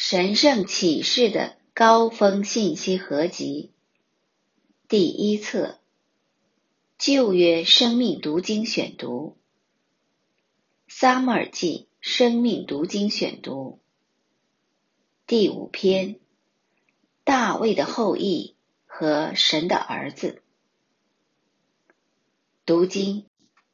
神圣启示的高峰信息合集，第一册，旧约生命读经选读，撒母耳记生命读经选读，第5篇，大卫的后裔和神的儿子。读经，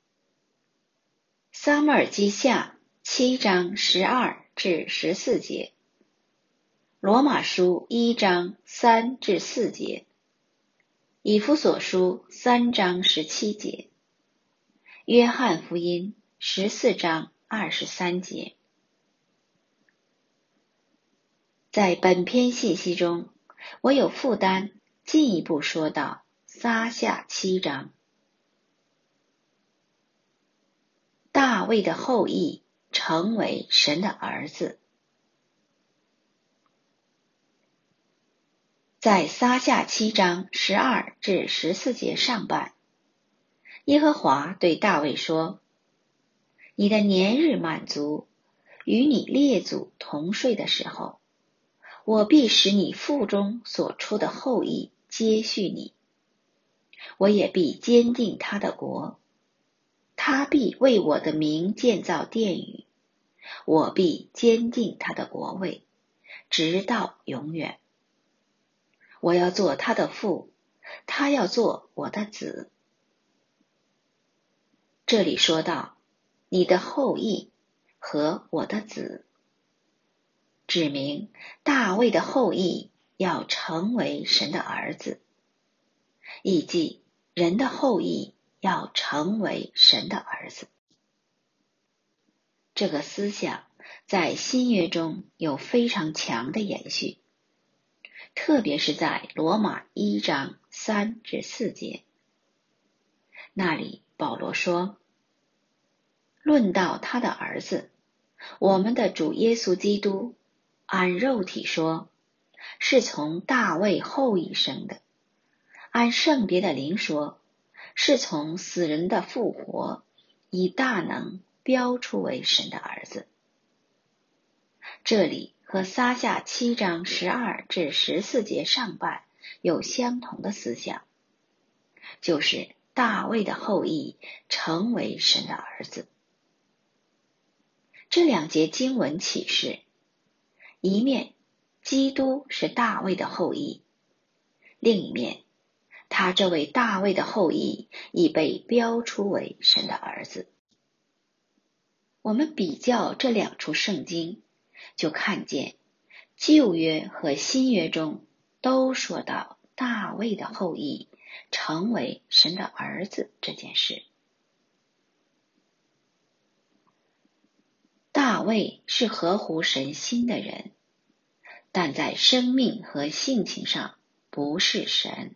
撒母耳记下7章12至14节，罗马书1章3至4节，以弗所书3章17节，约翰福音14章23节。在本篇信息中，我有负担进一步说到撒下7章。大卫的后裔成为神的儿子。在撒下7章12至14节上半，耶和华对大卫说：你的年日满足，与你列祖同睡的时候，我必使你腹中所出的后裔接续你，我也必坚定他的国，他必为我的名建造殿宇，我必坚定他的国位，直到永远。我要做他的父，他要做我的子。这里说到你的后裔和我的子，指明大卫的后裔要成为神的儿子，以及人的后裔要成为神的儿子。这个思想在新约中有非常强的延续，特别是在罗马1章3至4节，那里保罗说，论到他的儿子，我们的主耶稣基督，按肉体说，是从大卫后裔生的；按圣别的灵说，是从死人的复活，以大能标出为神的儿子。这里和撒下7章12至14节上半有相同的思想，就是大卫的后裔成为神的儿子。这2节经文启示，一面基督是大卫的后裔，另一面他这位大卫的后裔已被标出为神的儿子。我们比较这2处圣经，就看见旧约和新约中都说到大卫的后裔成为神的儿子这件事。大卫是合乎神心的人，但在生命和性情上不是神。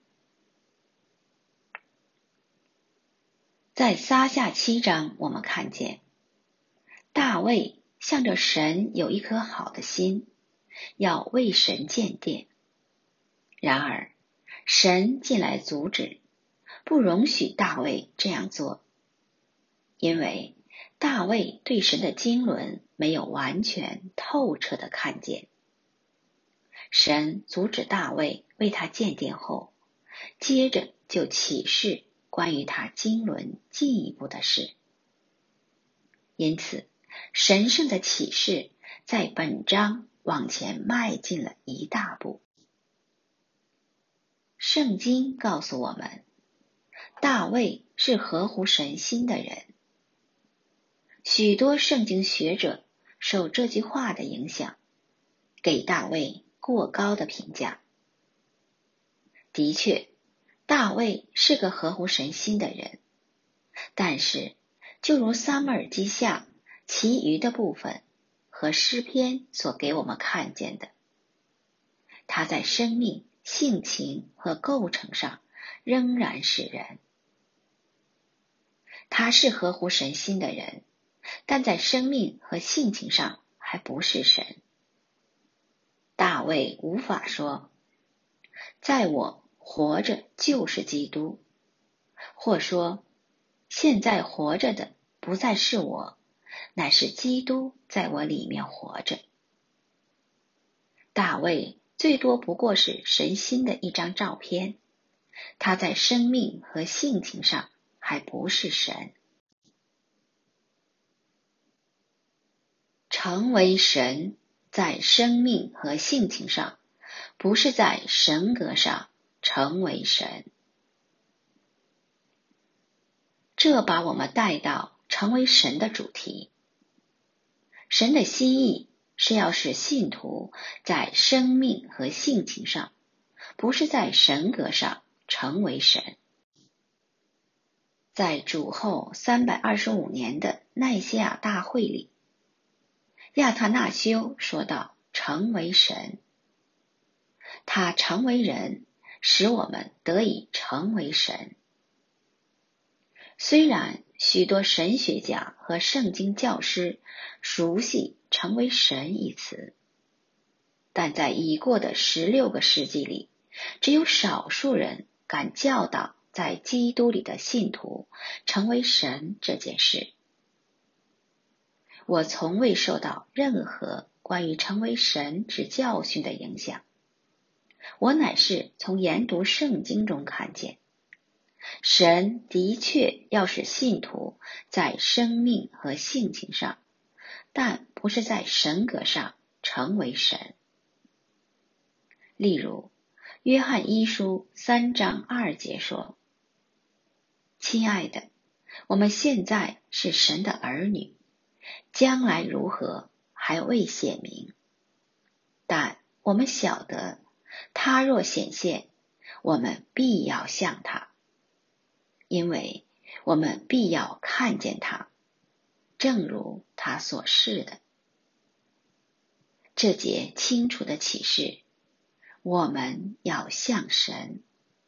在撒下7章，我们看见大卫向着神有一颗好的心，要为神建殿。然而神进来阻止，不容许大卫这样做，因为大卫对神的经纶没有完全透彻的看见。神阻止大卫为他建殿后，接着就启示关于他经纶进一步的事。因此神圣的启示在本章往前迈进了一大步。圣经告诉我们，大卫是合乎神心的人。许多圣经学者受这句话的影响，给大卫过高的评价。的确，大卫是个合乎神心的人，但是就如撒母耳记下其余的部分和诗篇所给我们看见的，他在生命、性情和构成上仍然是人。他是合乎神心的人，但在生命和性情上还不是神。大卫无法说，在我活着就是基督，或说，现在活着的不再是我，乃是基督在我里面活着。 大卫最多不过是神心的一张照片，他在生命和性情上还不是神。成为神，在生命和性情上，不是在神格上成为神。这把我们带到成为神的主题。神的心意是要使信徒在生命和性情上，不是在神格上成为神。在主后325年的奈西亚大会里，亚他那修说道：成为神。他成为人，使我们得以成为神。虽然许多神学家和圣经教师熟悉成为神一词，但在已过的16个世纪里，只有少数人敢教导在基督里的信徒成为神这件事。我从未受到任何关于成为神之教训的影响，我乃是从研读圣经中看见，神的确要使信徒在生命和性情上，但不是在神格上成为神。例如，约翰一书3章2节说：亲爱的，我们现在是神的儿女，将来如何还未显明，但我们晓得他若显现，我们必要像他，因为我们必要看见他，正如他所示的。这节清楚的启示，我们要像神。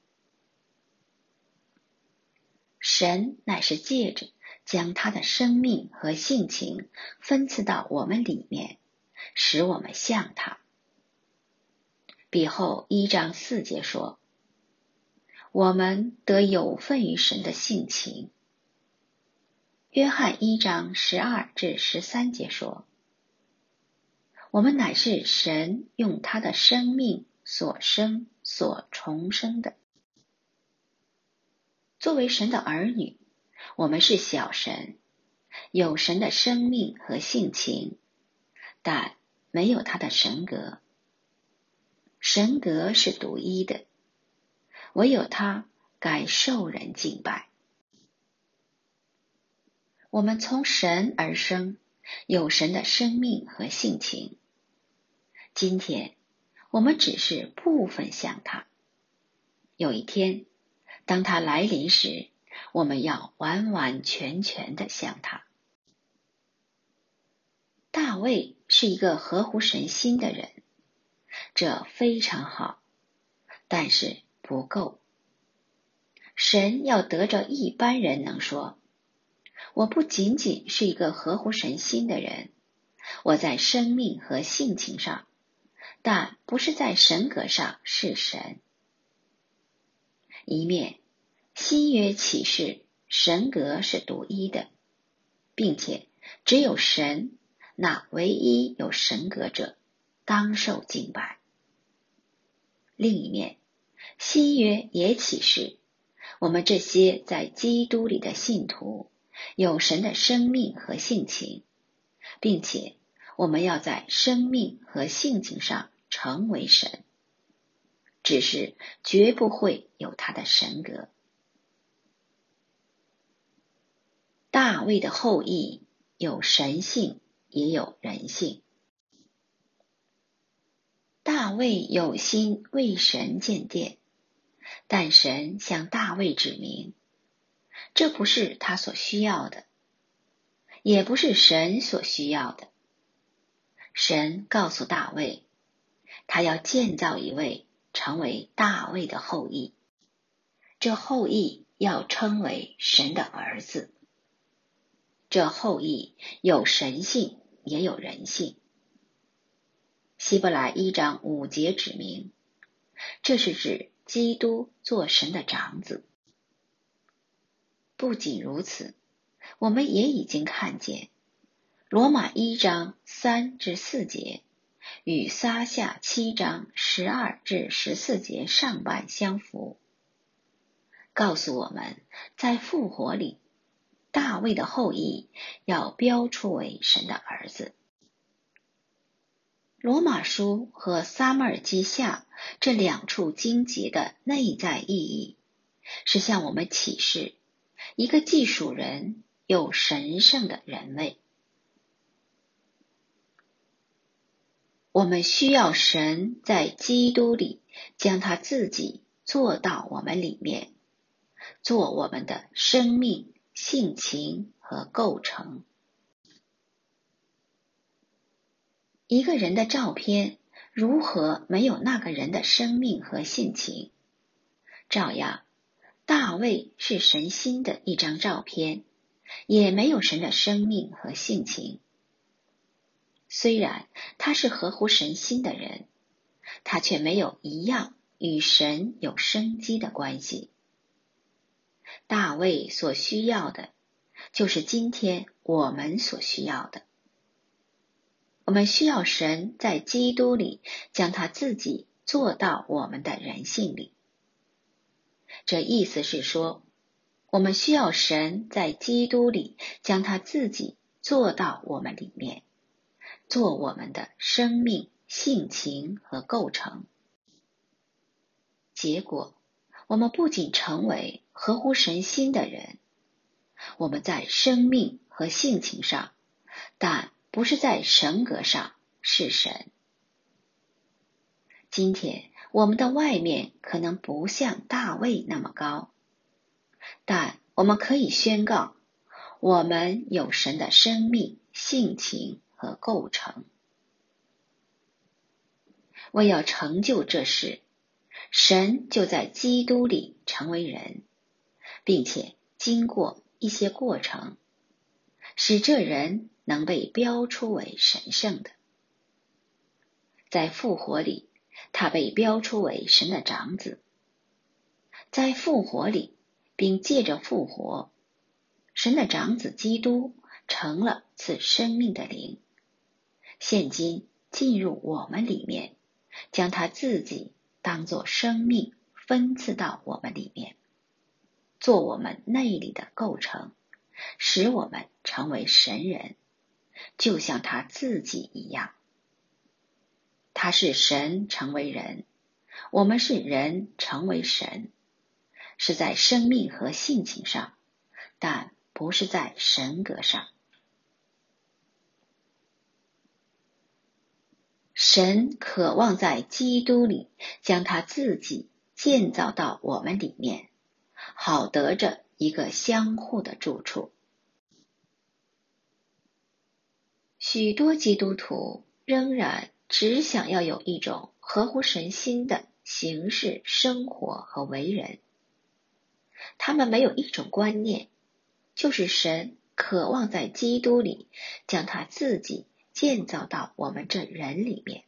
神乃是借着将他的生命和性情分赐到我们里面，使我们像他。彼后1章4节说，我们得有份于神的性情。约翰1章12至13节说，我们乃是神用他的生命所生所重生的。作为神的儿女，我们是小神，有神的生命和性情，但没有他的神格。神格是独一的，唯有他该受人敬拜。我们从神而生，有神的生命和性情。今天我们只是部分像他，有一天当他来临时，我们要完完全全的像他。大卫是一个合乎神心的人，这非常好，但是不够。神要得着一般人能说，我不仅仅是一个合乎神心的人，我在生命和性情上，但不是在神格上是神。一面新约启示神格是独一的，并且只有神，那唯一有神格者，当受敬拜。另一面新约也启示我们这些在基督里的信徒有神的生命和性情，并且我们要在生命和性情上成为神，只是绝不会有他的神格。大卫的后裔有神性，也有人性。大卫有心为神建殿，但神向大卫指明，这不是他所需要的，也不是神所需要的。神告诉大卫，他要建造一位成为大卫的后裔，这后裔要称为神的儿子。这后裔有神性，也有人性。希伯来1章5节指明，这是指基督做神的长子。不仅如此，我们也已经看见罗马1章3至4节与撒下7章12至14节上半相符，告诉我们在复活里，大卫的后裔要标出为神的儿子。罗马书和撒母耳记下这2处经节的内在意义，是向我们启示一个既属人又神圣的人位。我们需要神在基督里将他自己做到我们里面，做我们的生命、性情和构成。一个人的照片如何没有那个人的生命和性情？照样，大卫是神心的一张照片，也没有神的生命和性情。虽然他是合乎神心的人，他却没有一样与神有生机的关系。大卫所需要的，就是今天我们所需要的。我们需要神在基督里将他自己做到我们的人性里。这意思是说，我们需要神在基督里将他自己做到我们里面，做我们的生命、性情和构成。结果，我们不仅成为合乎神心的人，我们在生命和性情上，但不是在神格上是神。今天我们的外面可能不像大卫那么高，但我们可以宣告，我们有神的生命、性情和构成。为要成就这事，神就在基督里成为人，并且经过一些过程，使这人能被标出为神圣的。在复活里，他被标出为神的长子。在复活里，并借着复活，神的长子基督成了赐生命的灵，现今进入我们里面，将他自己当作生命分赐到我们里面，做我们内里的构成，使我们成为神人，就像他自己一样。他是神成为人，我们是人成为神，是在生命和性情上，但不是在神格上。神渴望在基督里将他自己建造到我们里面，好得着一个相互的住处。许多基督徒仍然只想要有一种合乎神心的形式、生活和为人。他们没有一种观念，就是神渴望在基督里将他自己建造到我们这人里面。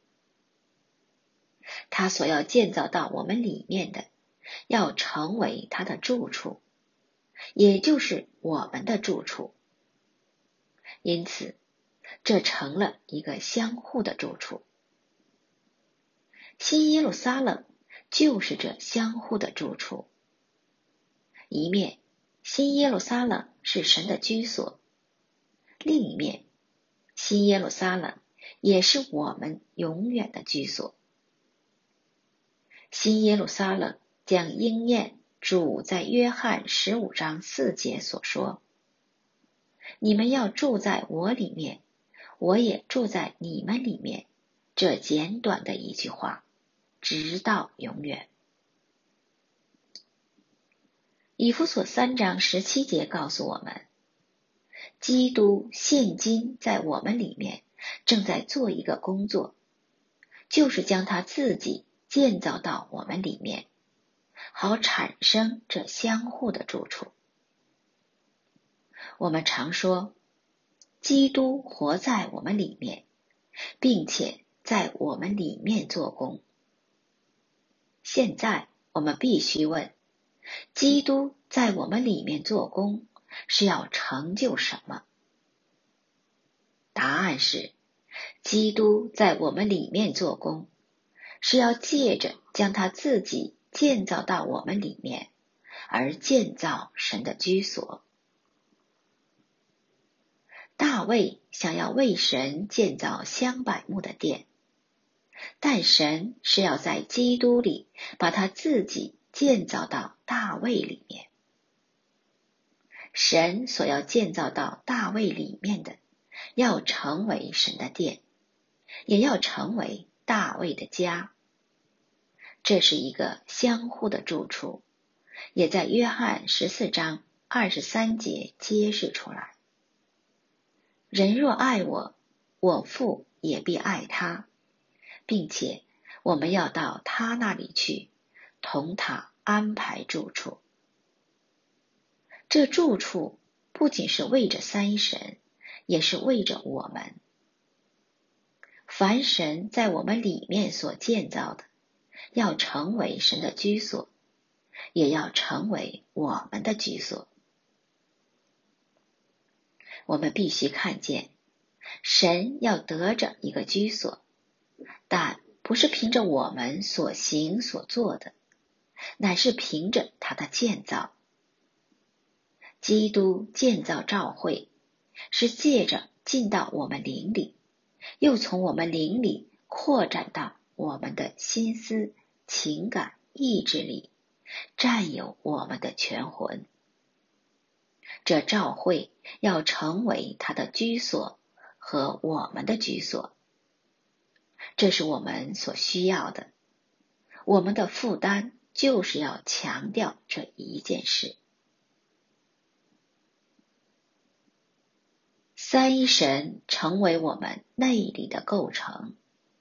他所要建造到我们里面的，要成为他的住处，也就是我们的住处。因此，这成了一个相互的住处。新耶路撒冷就是这相互的住处。一面，新耶路撒冷是神的居所；另一面，新耶路撒冷也是我们永远的居所。新耶路撒冷将应验主在约翰15章4节所说：你们要住在我里面，我也住在你们里面，这简短的一句话，直到永远。以弗所3章17节告诉我们，基督现今在我们里面正在做一个工作，就是将他自己建造到我们里面，好产生这相互的住处。我们常说，基督活在我们里面，并且在我们里面做工。现在我们必须问，基督在我们里面做工是要成就什么？答案是， 基督在我们里面做工，是要借着将他自己建造到我们里面，而建造神的居所。大卫想要为神建造香柏木的殿，但神是要在基督里把他自己建造到大卫里面。神所要建造到大卫里面的，要成为神的殿，也要成为大卫的家。这是一个相互的住处，也在约翰14章23节揭示出来。人若爱我，我父也必爱他，并且我们要到他那里去，同他安排住处。这住处不仅是为着三一神，也是为着我们。凡神在我们里面所建造的，要成为神的居所，也要成为我们的居所。我们必须看见，神要得着一个居所，但不是凭着我们所行所做的，乃是凭着他的建造。基督建造教会，是借着进到我们灵里，又从我们灵里扩展到我们的心思、情感、意志里，占有我们的全魂。这教会要成为他的居所和我们的居所，这是我们所需要的。我们的负担就是要强调这一件事。三一神成为我们内里的构成。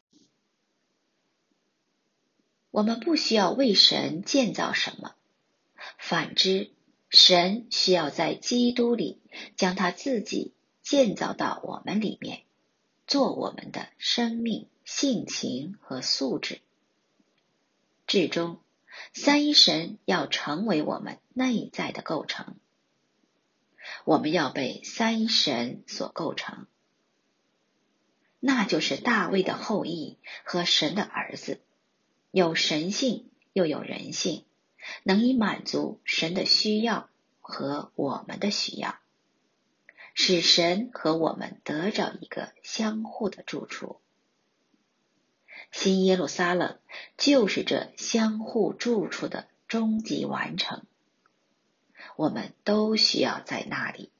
我们不需要为神建造什么，反之，神需要在基督里将他自己建造到我们里面，做我们的生命、性情和素质。至终，三一神要成为我们内在的构成。我们要被三一神所构成，那就是大卫的后裔和神的儿子，有神性又有人性，能以满足神的需要和我们的需要，使神和我们得着一个相互的住处。新耶路撒冷就是这相互住处的终极完成，我们都需要在那里。